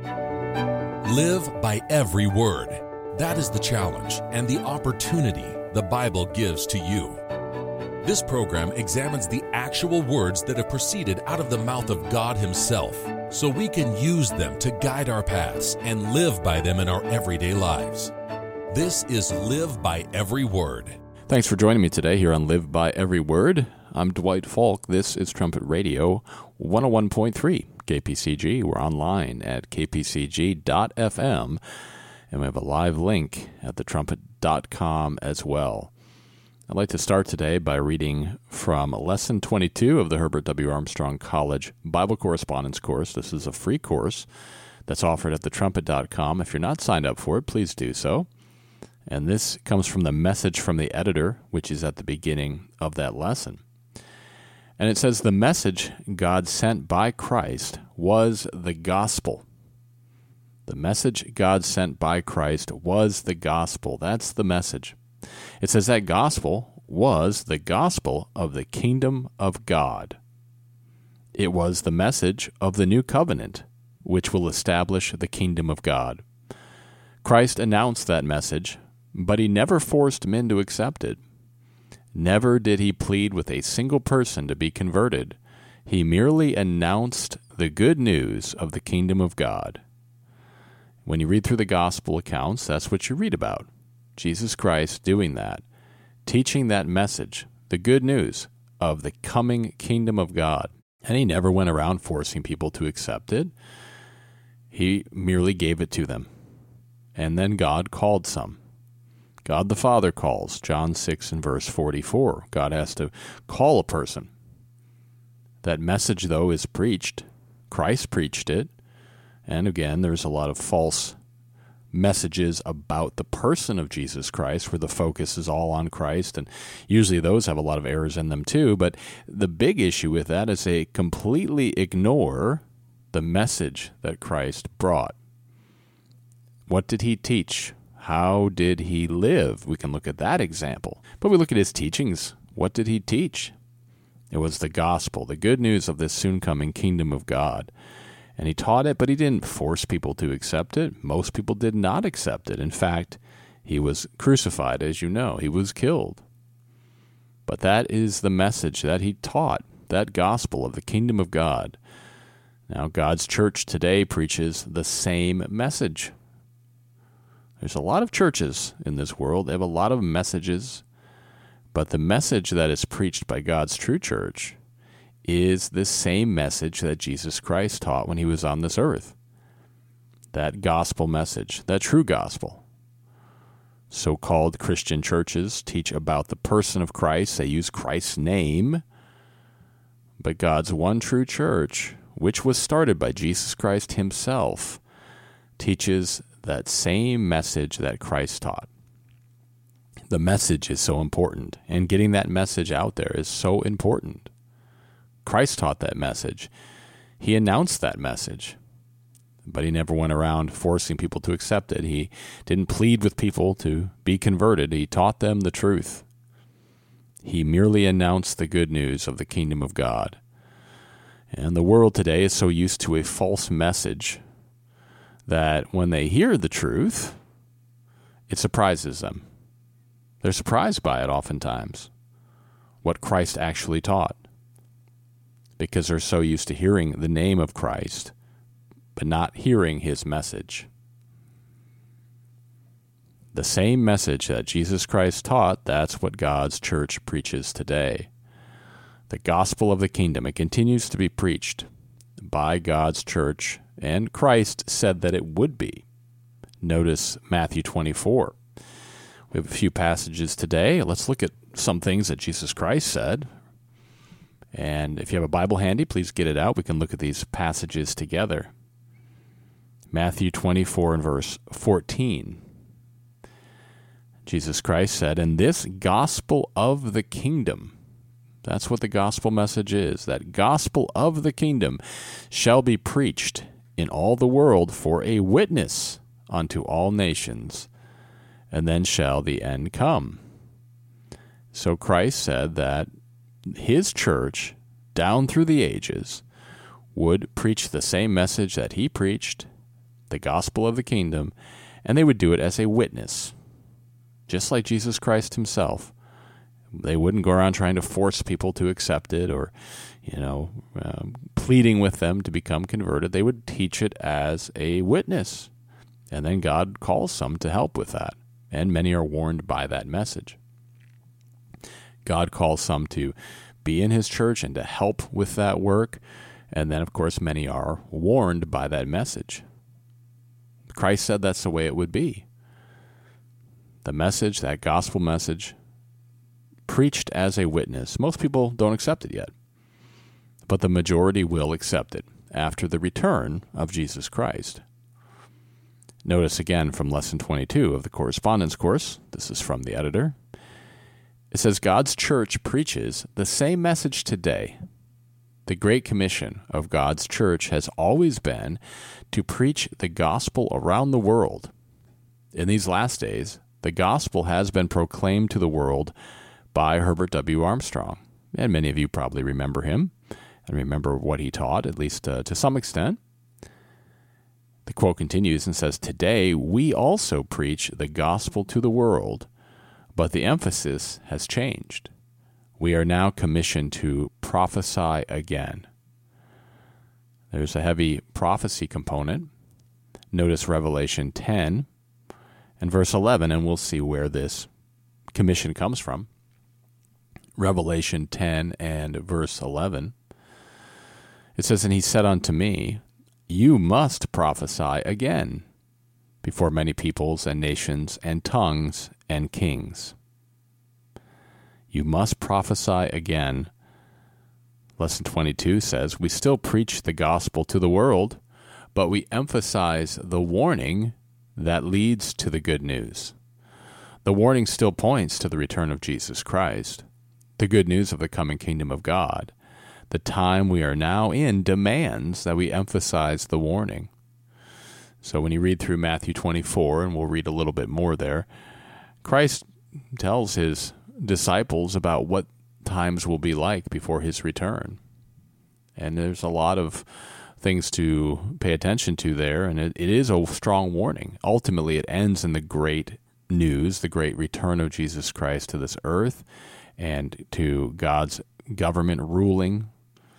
Live by every word. That is the challenge and the opportunity the Bible gives to you. This program examines the actual words that have proceeded out of the mouth of God Himself, so we can use them to guide our paths and live by them in our everyday lives. This is Live by Every Word. Thanks for joining me today here on Live by Every Word. I'm Dwight Falk. This is Trumpet Radio 101.3 KPCG. We're online at kpcg.fm, and we have a live link at thetrumpet.com as well. I'd like to start today by reading from Lesson 22 of the Herbert W. Armstrong College Bible Correspondence course. This is a free course that's offered at thetrumpet.com. If you're not signed up for it, please do so. And this comes from the message from the editor, which is at the beginning of that lesson. And it says, the message God sent by Christ was the gospel. The message God sent by Christ was the gospel. That's the message. It says that gospel was the gospel of the kingdom of God. It was the message of the new covenant, which will establish the kingdom of God. Christ announced that message, but He never forced men to accept it. Never did He plead with a single person to be converted. He merely announced the good news of the kingdom of God. When you read through the gospel accounts, that's what you read about. Jesus Christ doing that, teaching that message, the good news of the coming kingdom of God. And He never went around forcing people to accept it. He merely gave it to them. And then God called some. God the Father calls, John 6 and verse 44. God has to call a person. That message, though, is preached. Christ preached it. And again, there's a lot of false messages about the person of Jesus Christ where the focus is all on Christ, and usually those have a lot of errors in them too. But the big issue with that is they completely ignore the message that Christ brought. What did He teach? How did He live? We can look at that example. But we look at His teachings. What did He teach? It was the gospel, the good news of this soon-coming kingdom of God. And He taught it, but He didn't force people to accept it. Most people did not accept it. In fact, He was crucified, as you know. He was killed. But that is the message that He taught, that gospel of the kingdom of God. Now, God's church today preaches the same message. There's a lot of churches in this world. They have a lot of messages. But the message that is preached by God's true church is the same message that Jesus Christ taught when He was on this earth. That gospel message, that true gospel. So-called Christian churches teach about the person of Christ. They use Christ's name. But God's one true church, which was started by Jesus Christ Himself, teaches that same message that Christ taught. The message is so important, and getting that message out there is so important. Christ taught that message. He announced that message, but He never went around forcing people to accept it. He didn't plead with people to be converted. He taught them the truth. He merely announced the good news of the kingdom of God. And the world today is so used to a false message that when they hear the truth, it surprises them. They're surprised by it oftentimes, what Christ actually taught, because they're so used to hearing the name of Christ, but not hearing His message. The same message that Jesus Christ taught, that's what God's church preaches today. The gospel of the kingdom, it continues to be preached by God's church, and Christ said that it would be. Notice Matthew 24. We have a few passages today. Let's look at some things that Jesus Christ said. And if you have a Bible handy, please get it out. We can look at these passages together. Matthew 24 and verse 14. Jesus Christ said, "And this gospel of the kingdom," that's what the gospel message is, that gospel of the kingdom shall be preached in all the world for a witness unto all nations, and then shall the end come. So Christ said that His church, down through the ages, would preach the same message that He preached, the gospel of the kingdom, and they would do it as a witness, just like Jesus Christ himself. They wouldn't go around trying to force people to accept it or, pleading with them to become converted. They would teach it as a witness, and then God calls some to help with that, and many are warned by that message. God calls some to be in his church and to help with that work, and then, of course, many are warned by that message. Christ said that's the way it would be. The message, that gospel message, preached as a witness. Most people don't accept it yet, but the majority will accept it after the return of Jesus Christ. Notice again from Lesson 22 of the Correspondence Course, this is from the editor, it says, God's church preaches the same message today. The Great Commission of God's church has always been to preach the gospel around the world. In these last days, the gospel has been proclaimed to the world by Herbert W. Armstrong, and many of you probably remember him and remember what he taught, at least to some extent. The quote continues and says, Today we also preach the gospel to the world, but the emphasis has changed. We are now commissioned to prophesy again. There's a heavy prophecy component. Notice Revelation 10 and verse 11, and we'll see where this commission comes from. Revelation 10 and verse 11. It says, And he said unto me, You must prophesy again before many peoples and nations and tongues and kings. You must prophesy again. Lesson 22 says, We still preach the gospel to the world, but we emphasize the warning that leads to the good news. The warning still points to the return of Jesus Christ, the good news of the coming kingdom of God. The time we are now in demands that we emphasize the warning. So when you read through Matthew 24, and we'll read a little bit more there, Christ tells his disciples about what times will be like before his return. And there's a lot of things to pay attention to there, and it is a strong warning. Ultimately, it ends in the great news, the great return of Jesus Christ to this earth and to God's government ruling.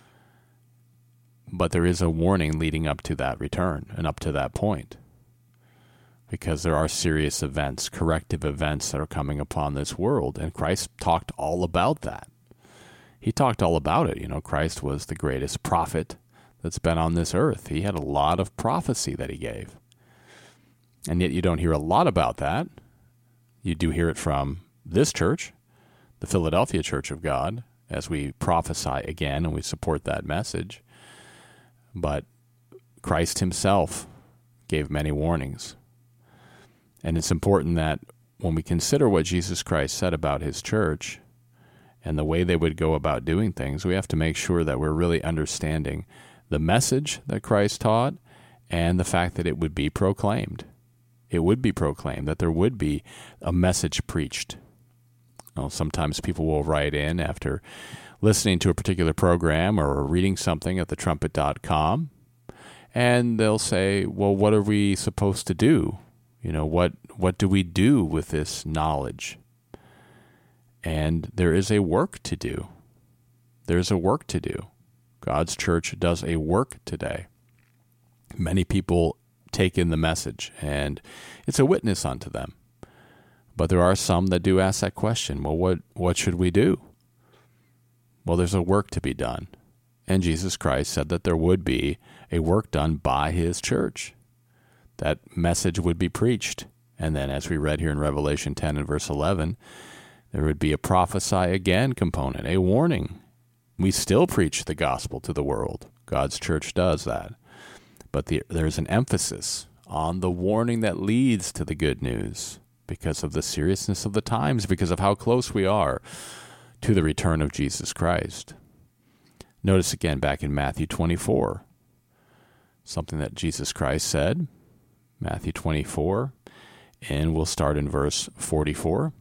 But there is a warning leading up to that return and up to that point, because there are serious events, corrective events that are coming upon this world, and Christ talked all about that. He talked all about it. Christ was the greatest prophet that's been on this earth. He had a lot of prophecy that he gave. And yet you don't hear a lot about that. You do hear it from this church, the Philadelphia Church of God, as we prophesy again, and we support that message. But Christ himself gave many warnings. And it's important that when we consider what Jesus Christ said about his church and the way they would go about doing things, we have to make sure that we're really understanding the message that Christ taught and the fact that it would be proclaimed. It would be proclaimed, that there would be a message preached. Sometimes people will write in after listening to a particular program or reading something at thetrumpet.com, and they'll say, well, what are we supposed to do? What do we do with this knowledge? And there is a work to do. There's a work to do. God's church does a work today. Many people take in the message, and it's a witness unto them. But there are some that do ask that question, well, what should we do? Well, there's a work to be done. And Jesus Christ said that there would be a work done by his church. That message would be preached. And then, as we read here in Revelation 10 and verse 11, there would be a prophesy again component, a warning. We still preach the gospel to the world. God's church does that. But there's an emphasis on the warning that leads to the good news because of the seriousness of the times, because of how close we are to the return of Jesus Christ. Notice again back in Matthew 24, something that Jesus Christ said, Matthew 24, and we'll start in verse 44.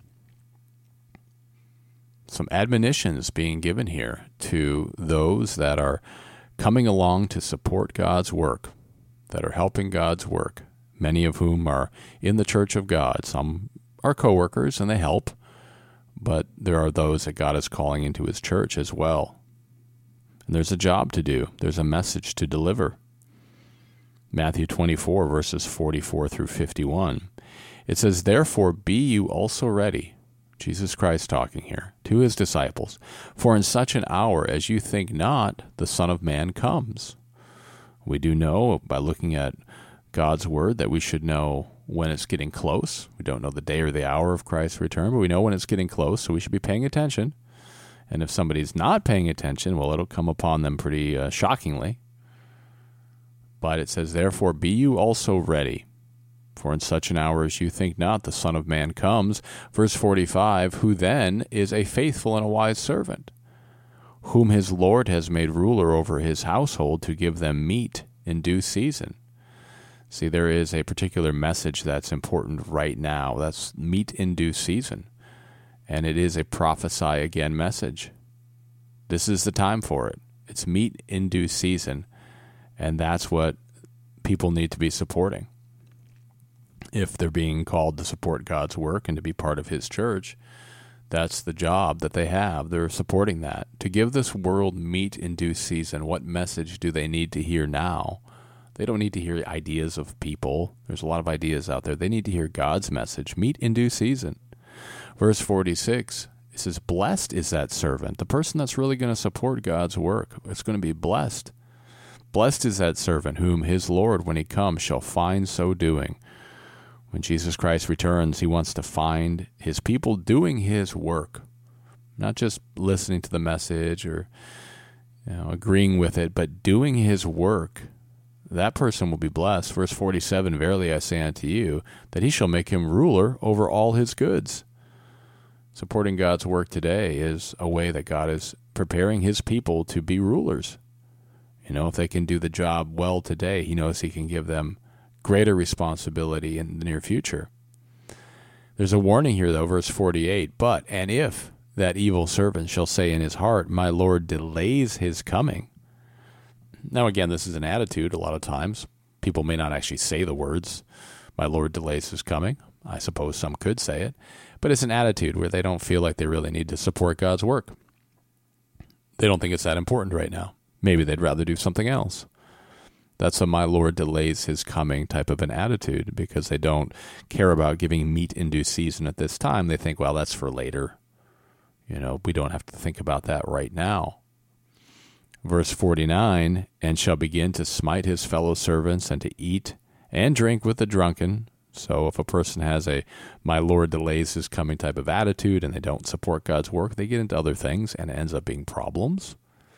Some admonitions being given here to those that are coming along to support God's work. that are helping God's work, many of whom are in the church of God. Some are co-workers and they help, but there are those that God is calling into his church as well. And there's a job to do. There's a message to deliver. Matthew 24, verses 44 through 51. It says, "Therefore be you also ready," Jesus Christ talking here, "to his disciples, for in such an hour as you think not, the Son of Man comes." We do know by looking at God's word that we should know when it's getting close. We don't know the day or the hour of Christ's return, but we know when it's getting close, so we should be paying attention. And if somebody's not paying attention, well, it'll come upon them pretty shockingly. But it says, "Therefore be you also ready, for in such an hour as you think not, the Son of Man comes." Verse 45, "Who then is a faithful and a wise servant, whom his Lord has made ruler over his household to give them meat in due season." See, there is a particular message that's important right now. That's meat in due season. And it is a prophesy again message. This is the time for it. It's meat in due season. And that's what people need to be supporting. If they're being called to support God's work and to be part of his church, that's the job that they have. They're supporting that. To give this world meat in due season, what message do they need to hear now? They don't need to hear ideas of people. There's a lot of ideas out there. They need to hear God's message, meat in due season. Verse 46, it says, "Blessed is that servant," the person that's really going to support God's work. It's going to be blessed. "Blessed is that servant whom his Lord, when he comes, shall find so doing." When Jesus Christ returns, he wants to find his people doing his work, not just listening to the message or agreeing with it, but doing his work. That person will be blessed. Verse 47, "Verily I say unto you, that he shall make him ruler over all his goods." Supporting God's work today is a way that God is preparing his people to be rulers. If they can do the job well today, he knows he can give them greater responsibility in the near future. There's a warning here, though, verse 48, and if that evil servant shall say in his heart, my Lord delays his coming." Now, again, this is an attitude a lot of times. People may not actually say the words, "My Lord delays his coming." I suppose some could say it, but it's an attitude where they don't feel like they really need to support God's work. They don't think it's that important right now. Maybe they'd rather do something else. That's a "my Lord delays his coming" type of an attitude, because they don't care about giving meat in due season at this time. They think, well, that's for later. We don't have to think about that right now. Verse 49, "And shall begin to smite his fellow servants, and to eat and drink with the drunken." So if a person has a "my Lord delays his coming" type of attitude and they don't support God's work, they get into other things and it ends up being problems.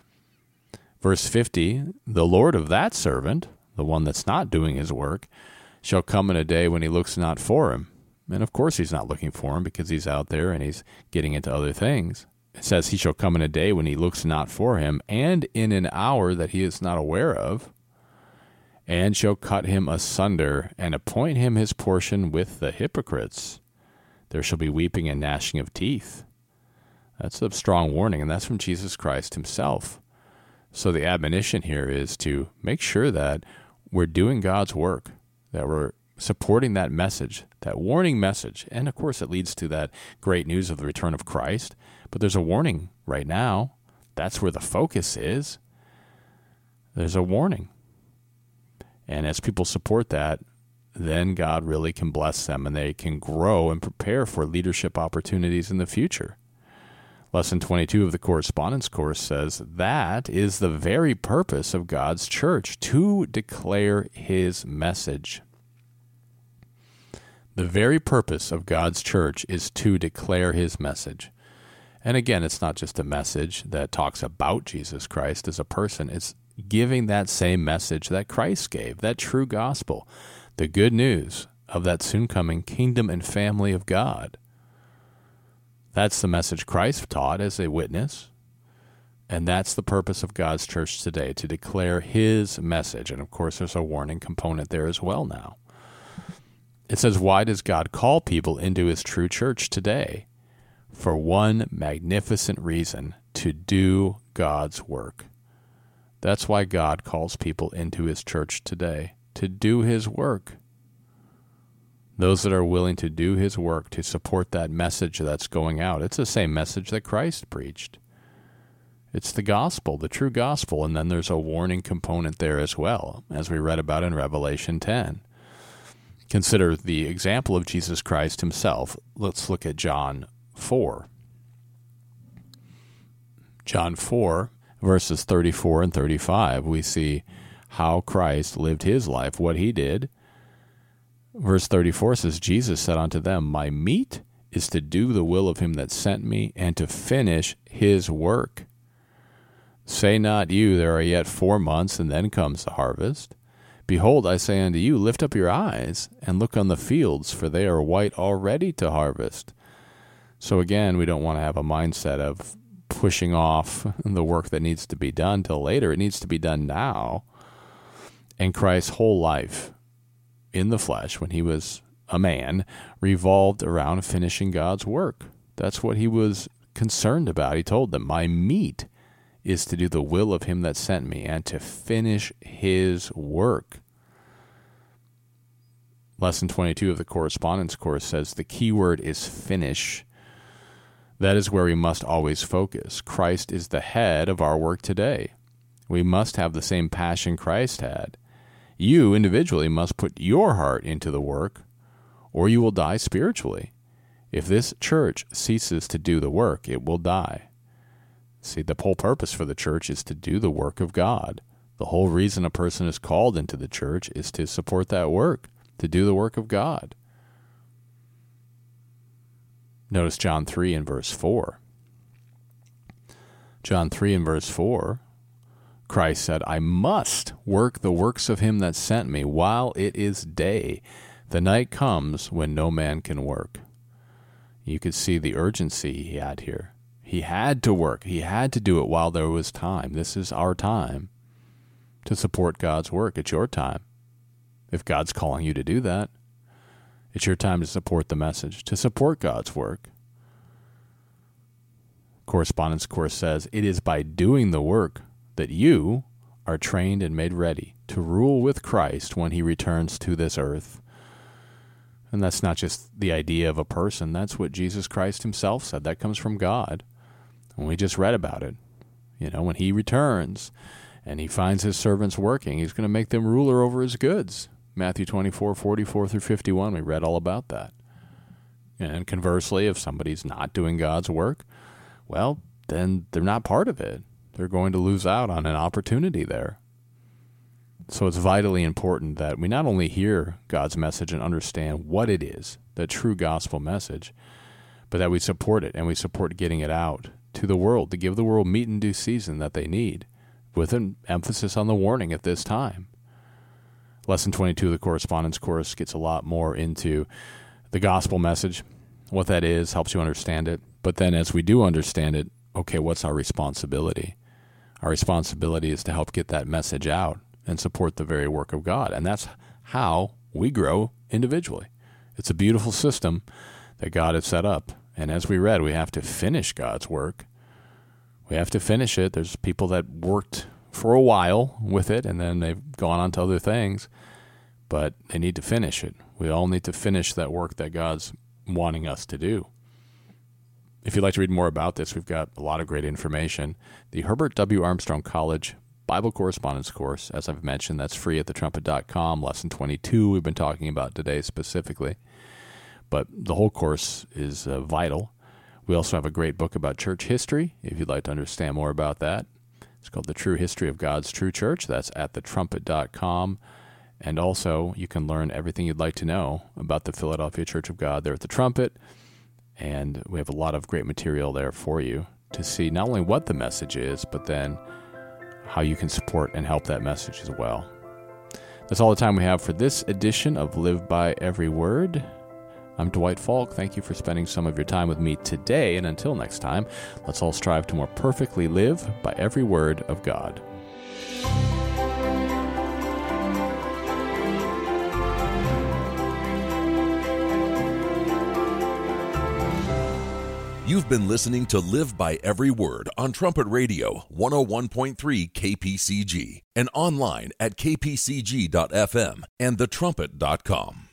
Verse 50, "The Lord of that servant," the one that's not doing his work, "shall come in a day when he looks not for him." And of course he's not looking for him, because he's out there and he's getting into other things. It says he shall come in a day when he looks not for him, and in an hour that he is not aware of, and shall cut him asunder, and appoint him his portion with the hypocrites. There shall be weeping and gnashing of teeth. That's a strong warning, and that's from Jesus Christ himself. So the admonition here is to make sure that we're doing God's work, that we're supporting that message, that warning message. And of course, it leads to that great news of the return of Christ. But there's a warning right now. That's where the focus is. There's a warning. And as people support that, then God really can bless them and they can grow and prepare for leadership opportunities in the future. Lesson 22 of the correspondence course says that is the very purpose of God's church, to declare his message. The very purpose of God's church is to declare his message. And again, it's not just a message that talks about Jesus Christ as a person. It's giving that same message that Christ gave, that true gospel, the good news of that soon-coming kingdom and family of God. That's the message Christ taught as a witness, and that's the purpose of God's church today, to declare his message. And of course, there's a warning component there as well now. It says, why does God call people into his true church today? For one magnificent reason, to do God's work. That's why God calls people into his church today, to do his work. Those that are willing to do his work to support that message that's going out. It's the same message that Christ preached. It's the gospel, the true gospel, and then there's a warning component there as well, as we read about in Revelation 10. Consider the example of Jesus Christ himself. Let's look at John 4. John 4, verses 34 and 35, we see how Christ lived his life, what he did. Verse 34 says, Jesus said unto them, My meat is to do the will of him that sent me, and to finish his work. Say not you, there are yet 4 months, and then comes the harvest. Behold, I say unto you, lift up your eyes, and look on the fields, for they are white already to harvest. So again, we don't want to have a mindset of pushing off the work that needs to be done till later. It needs to be done now. And Christ's whole life in the flesh, when he was a man, revolved around finishing God's work. That's what he was concerned about. He told them, My meat is to do the will of him that sent me, and to finish his work. Lesson 22 of the correspondence course says the key word is finish. That is where we must always focus. Christ is the head of our work today. We must have the same passion Christ had. You individually must put your heart into the work, or you will die spiritually. If this church ceases to do the work, it will die. See, the whole purpose for the church is to do the work of God. The whole reason a person is called into the church is to support that work, to do the work of God. Notice John 3 and verse 4. John 3 and verse 4, Christ said, I must work the works of him that sent me while it is day. The night comes when no man can work. You could see the urgency he had here. He had to work. He had to do it while there was time. This is our time to support God's work. It's your time. If God's calling you to do that, it's your time to support the message, to support God's work. Correspondence course says, it is by doing the work that you are trained and made ready to rule with Christ when he returns to this earth. And that's not just the idea of a person. That's what Jesus Christ himself said. That comes from God. And we just read about it. You know, when he returns and he finds his servants working, he's going to make them ruler over his goods. Matthew 24, 44 through 51, we read all about that. And conversely, if somebody's not doing God's work, well, then they're not part of it. They're going to lose out on an opportunity there. So it's vitally important that we not only hear God's message and understand what it is, the true gospel message, but that we support it and we support getting it out to the world, to give the world meat in due season that they need, with an emphasis on the warning at this time. Lesson 22 of the correspondence course gets a lot more into the gospel message, what that is, helps you understand it. But then as we do understand it, okay, what's our responsibility? Our responsibility is to help get that message out and support the very work of God. And that's how we grow individually. It's a beautiful system that God has set up. And as we read, we have to finish God's work. We have to finish it. There's people that worked for a while with it, and then they've gone on to other things, but they need to finish it. We all need to finish that work that God's wanting us to do. If you'd like to read more about this, we've got a lot of great information. The Herbert W. Armstrong College Bible Correspondence Course, as I've mentioned, that's free at thetrumpet.com. Lesson 22 we've been talking about today specifically. But the whole course is vital. We also have a great book about church history, if you'd like to understand more about that. It's called The True History of God's True Church. That's at thetrumpet.com. And also, you can learn everything you'd like to know about the Philadelphia Church of God there at the Trumpet. And we have a lot of great material there for you to see not only what the message is, but then how you can support and help that message as well. That's all the time we have for this edition of Live by Every Word. I'm Dwight Falk. Thank you for spending some of your time with me today. And until next time, let's all strive to more perfectly live by every word of God. You've been listening to Live by Every Word on Trumpet Radio 101.3 KPCG and online at kpcg.fm and thetrumpet.com.